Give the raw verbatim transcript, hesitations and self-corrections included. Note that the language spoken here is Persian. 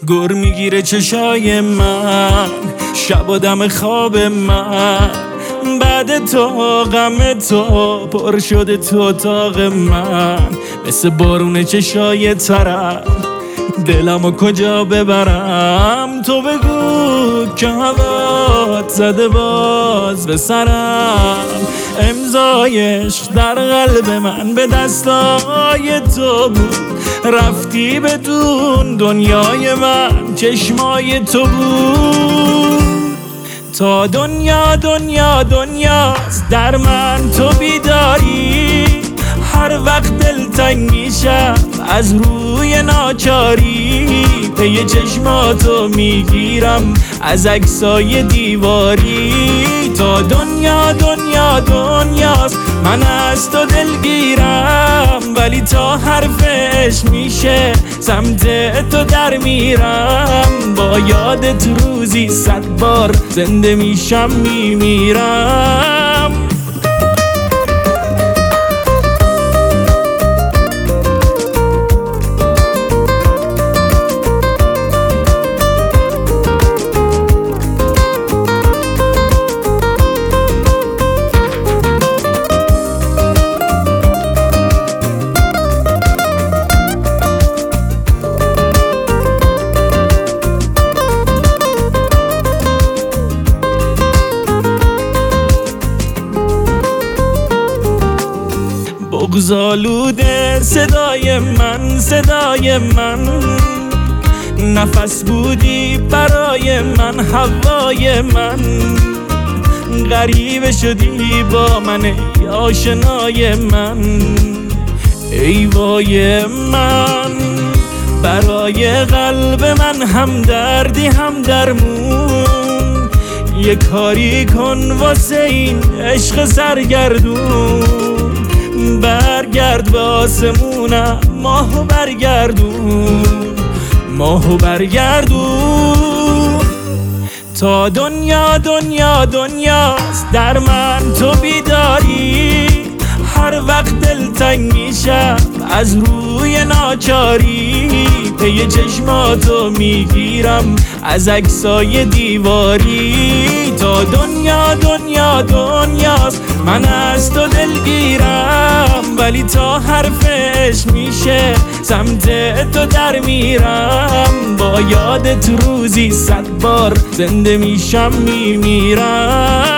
گر میگیره چشای من، شب و دم خواب من، بعد تو غم تو پر شده تو اتاق من، مثل بارون چشای ترم دلمو کجا ببرم. تو بگو که هوات زده باز به سرم، امضای عشق در قلب من به دستای تو بود، رفتی بدون دنیای من چشمای تو بود. تا دنیا دنیا دنیاست در من تو بیداری، هر وقت دلتنگ میشم از روی ناچاری، پی چشماتو میگیرم از عکسای دیواری. تا دنیا دنیا دنیاست من از تو دلگیرم، ولی تا حرفش میشه سمت تو در میرم، با یادت روزی صد بار زنده میشم میمیرم. بغض‌آلوده صدای من، صدای من، نفس بودی برای من، هوای من، غریبه شدی با من ای آشنای من، ای وای من، برای قلب من هم دردی هم درمون، یه کاری کن واسه این عشق سرگردون، برگرد به آسمونم ماهو برگردون، ماهو برگردون. تا دنیا دنیا دنیاست در من تو بیداری، هر وقت دلتنگ میشم از روی ناچاری، پی چشماتو میگیرم از عکسای دیواری. تا دنیا دنیا دنیاست من از تو دلگیرم، ولی تا حرفش میشه سمت تو در میرم، با یادت روزی صد بار زنده میشم میمیرم.